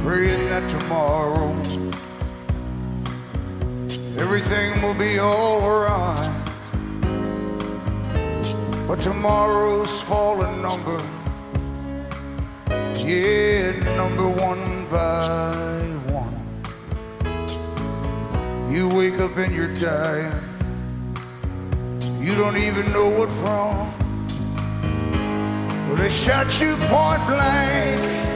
praying that tomorrow everything will be alright. But tomorrow's fallen number, yeah, number one by one. You wake up and you're dying. You don't even know what from. Well, they shot you point blank.